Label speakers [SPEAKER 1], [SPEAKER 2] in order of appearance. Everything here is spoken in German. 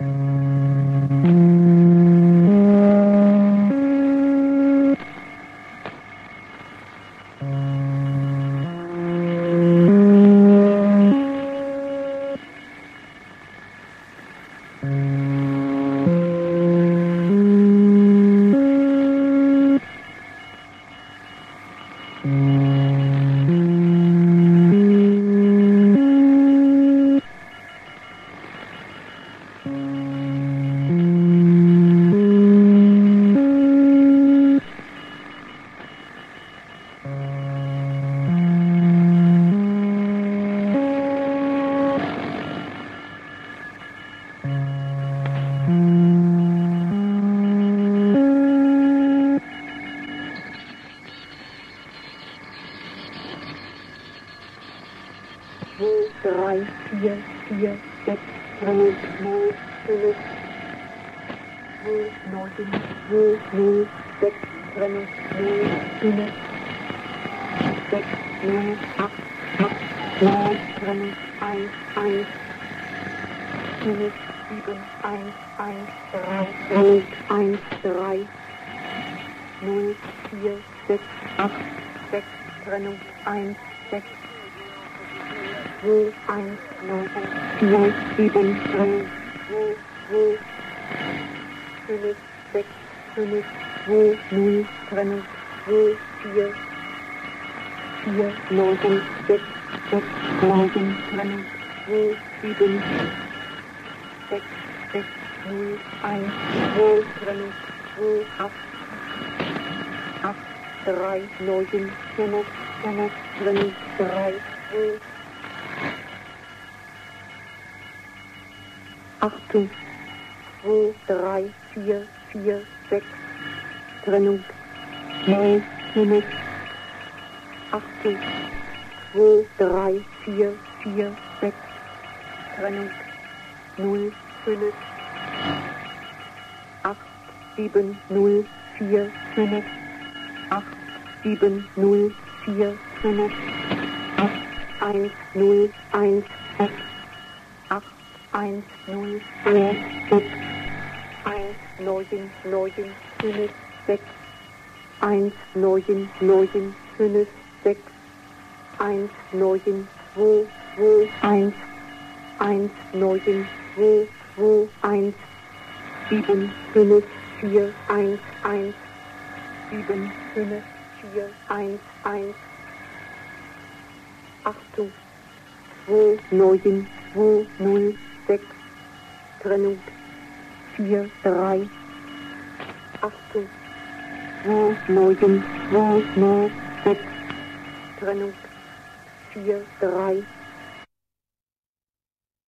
[SPEAKER 1] Drei, vier, vier, sechs, 0, 0, 5, 0, 9, 0, 0, 6, 0, 0, 5, 6, 0, 8, 8, 9, 1, 1, 5, 7, 1, 1, 3, 1, 3, 0, 4, 6, 8, 6, Trennung, 1, 6, 2, 1, 9, 4, 7, 3, 2, 2, 5, 6, 5, 2, 0, Trennung, 2, 4, 4, 9, 6, 6, 9, Trennung, 2, 7, 6, 6, 0, 1, 2, Trennung, 2, 8, 8, 3, 9, 5, 5, Trennung, 3, 2, 8, 2, 3, 4, 4, 6, Trennung, 0, 5, 8, 2, 3, 4, 4, 6, Trennung, 0, 5, 8, 7, 0, 4, 5, 8, 7, 0, 4, 5, 8, 1, 0, 1, 6, 8, 1, 0, 4, 6, 1, 9, 9, 5, 6, 1, 9, 9, 5, 6, 1, 9, 2, 2, 1, 1, 9, 2, 2, 1, 7, 5, 4, 1, 1, 7, 5, 4, 1, 1, 8, 2, 9, 2, 0, 6, Trennung, 4, 3, 8, 2, 9, 2, 0, 6, Trennung, 4, 3,